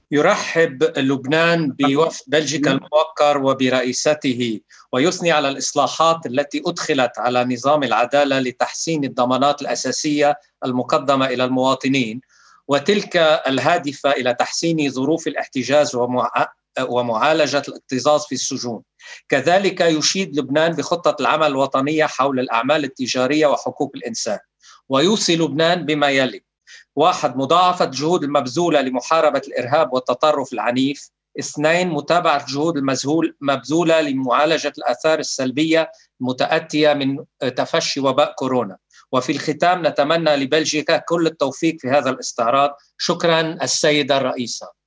يرحب لبنان بوفد بلجيكا الموقر وبرئيسته، ويثني على الإصلاحات التي أدخلت على نظام العدالة لتحسين الضمانات الأساسية المقدمة إلى المواطنين، وتلك الهادفة إلى تحسين ظروف الاحتجاز ومعالجة الاكتظاظ في السجون. كذلك يشيد لبنان بخطة العمل الوطنية حول الأعمال التجارية وحقوق الإنسان، ويوصي لبنان بما يلي: 1. مضاعفة الجهود المبذولة لمحاربة الإرهاب والتطرف العنيف. 2. متابعة الجهود المبذولة لمعالجة الآثار السلبية المتأتية من تفشي وباء كورونا. وفي الختام نتمنى لبلجيكا كل التوفيق في هذا الاستعراض. شكرا السيدة الرئيسة.